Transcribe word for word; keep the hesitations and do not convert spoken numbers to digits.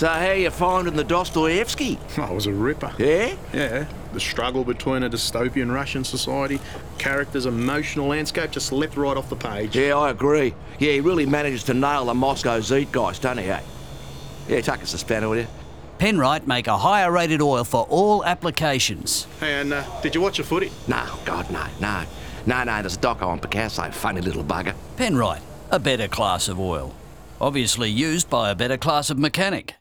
So how you finding the Dostoevsky? Oh, it was a ripper. Yeah? Yeah. The struggle between a dystopian Russian society, characters, emotional landscape just leapt right off the page. Yeah, I agree. Yeah, he really manages to nail the Moscow zeitgeist, doesn't he, eh? Yeah, tuck us a spanner, will you? Penrite make a higher rated oil for all applications. Hey, and uh, did you watch the footy? No, God, no, no. No, no, there's a doco on Picasso, funny little bugger. Penrite, a better class of oil. Obviously used by a better class of mechanic.